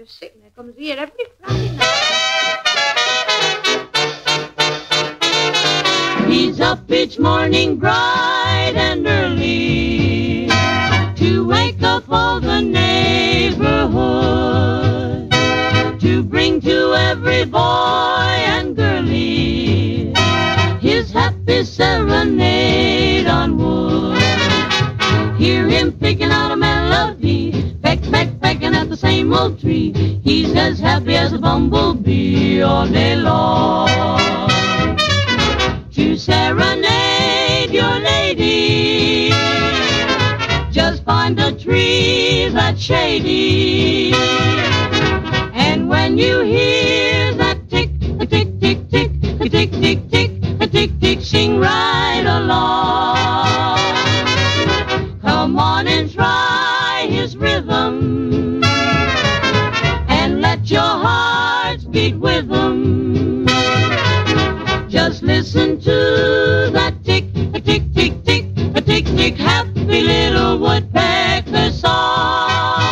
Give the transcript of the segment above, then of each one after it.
to sing. That comes here every Friday night. He's up each morning bright and early to wake up all the neighborhood, to bring to every boy and girlie his happy serenade on wood. Hear him picking out a melody, pecking at the same old tree. He's as happy as a bumblebee all day long. To serenade your lady, just find a tree that's shady. And when you hear that tick, a tick, tick, tick, a tick, tick, tick, a tick, tick, sing right along. Come on and try his rhythm, and let your hearts beat with him. Just listen to that tick, a tick, tick, tick, a tick, tick, happy little woodpecker song.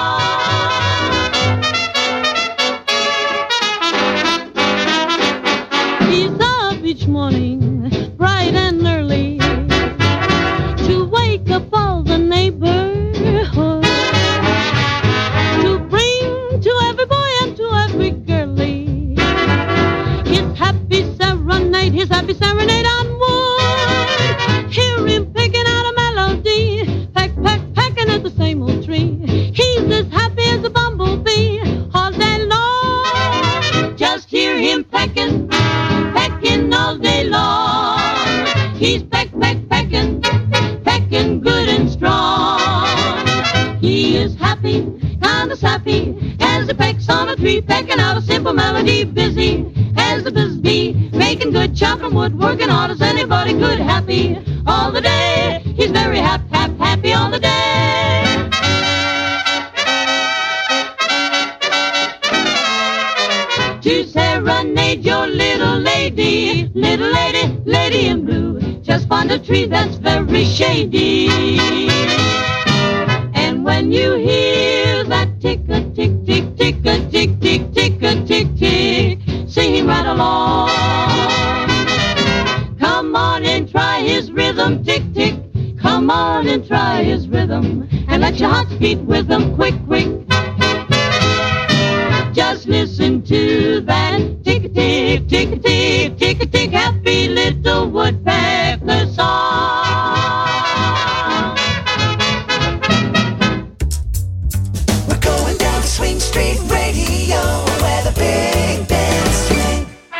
He's up each morning, bright and early, to wake up all the neighborhood, to bring to every boy and to every girlie his happy serenade, his happy serenade on wood. Hear him picking out a melody, pecking at the same old tree. He's as happy as a bumblebee all day long. Just hear him pecking all day long. He's pecking good and strong. He is happy, kind of sappy, as he pecks on a tree, pecking out a simple melody, busy as the busy bee, making good chopping wood, working hard as anybody could, happy all the day. He's very happy all the day. To serenade your little lady, lady in blue, just find a tree that's very shady. And when you hear that tick, a tick, tick, tick, a tick, tick, tick, a tick, tick, sing right along. Come on and try his rhythm, tick, tick. Come on and try his rhythm, and let your hearts beat with him, quick, quick. Just listen to that tick, tick, tick, tick.